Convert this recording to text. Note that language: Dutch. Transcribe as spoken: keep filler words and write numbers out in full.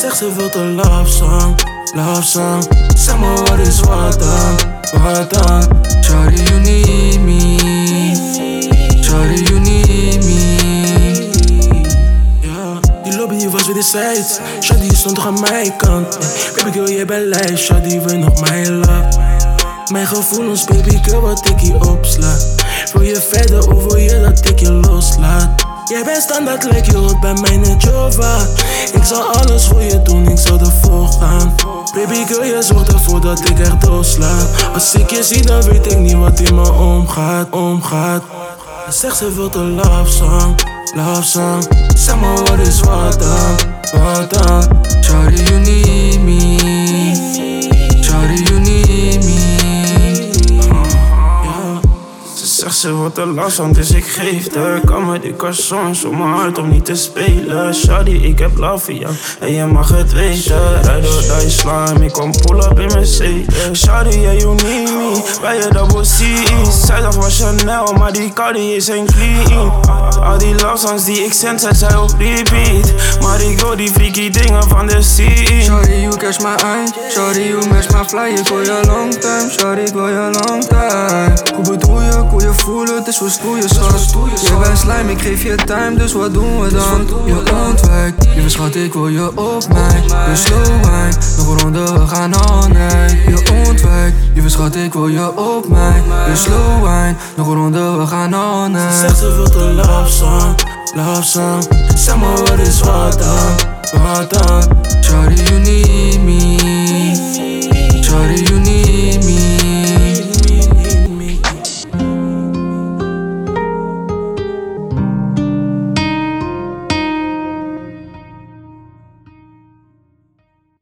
zegt ze wil een love song, love song. Zeg maar wat is wat dan, wat dan? Shawty you need me, shawty you need me. Yeah, die lobby die was weer de sides. Shawty stond toch aan mijn kant. Baby girl jij bent lijf, Shawty wil nog mijn love. Mijn gevoelens baby girl wat ik hier opsla. Wil je verder of wil je dat ik je loslaat? Jij bent standaard like je hoort bij mij net Jova. Ik zal alles voor je doen, ik zal ervoor gaan. Baby girl, je zorgt ervoor dat ik echt doorslaat. Als ik je zie dan weet ik niet wat in me omgaat, omgaat. Zeg ze wil een love song, love song. Zeg maar wat is wat dan, wat dan? Shawty you need me, shawty you need me. Zeg ze wordt te lastig, dus ik geef haar. Kan met die cassons om mijn hart om niet te spelen. Shawty, ik heb love voor jou en je mag het weten. Rijd door die slime, ik kom pull up in Mercedes. Shawty, yeah, you need me, bij je double C's. Zij dacht was Chanel, maar die Cardi is een clean. Al die love songs die ik zend, zij zei op repeat. Maar ik wil die freaky dingen van de scene. Shawty, you catch my eye. Shawty, you match my fly. Ik wil je long time, shawty, ik wil je long time. Hoe bedoel je, hoe je voelen, het is voor stoeien, schat. Je bent slime, ik geef je time, dus wat doen we dan? Je ontwijkt, lieve schat, ik wil je op mij. Dus slow wine, nog een ronde, we gaan all night. Je ontwijkt, lieve schat, ik wil je op mij. Dus slow wine, nog een ronde, we gaan all night. Zeg ze wil een love song, love song. Zeg maar wat is wat dan, wat dan? Shawty you need me, shawty you need me.